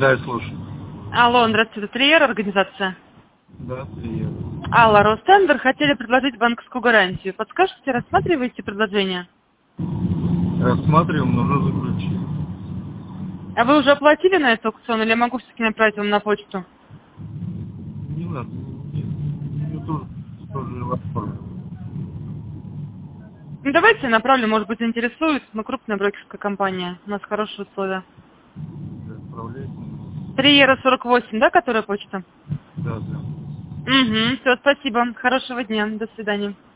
Да, я слушаю. Алло, здравствуйте, это Триер, организация? Да, приеду. Алла, Ростендер, хотели предложить банковскую гарантию. Подскажете, рассматриваете предложение? Рассматриваем, нужно заключить. А вы уже оплатили на этот аукцион или я могу все-таки направить вам на почту? Не надо, не тоже воспользоваться. Ну, давайте я направлю, может быть, интересует. Мы крупная брокерская компания, у нас хорошие условия. Отправляйте. Триера 48, да, которая почта? Да, да. Угу, все, спасибо. Хорошего дня, до свидания.